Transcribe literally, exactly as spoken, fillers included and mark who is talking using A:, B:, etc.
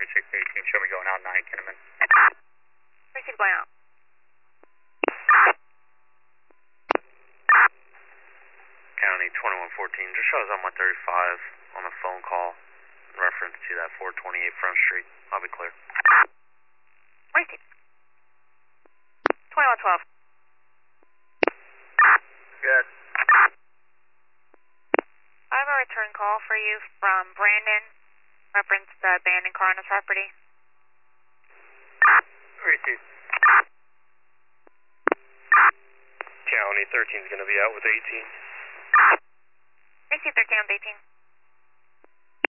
A: six eighteen, show me going out nine, Kinnaman.
B: Receive going out.
C: County twenty-one fourteen, just shows on my thirty-five on a phone call in reference to that four twenty-eight Front Street. I'll be clear.
B: Receive. twenty-one twelve.
A: Good.
B: I have a return call for you from Brandon, reference the abandoned car on the property.
A: Receive.
C: County thirteen is going to be out with eighteen.
B: Receive thirteen on eighteen.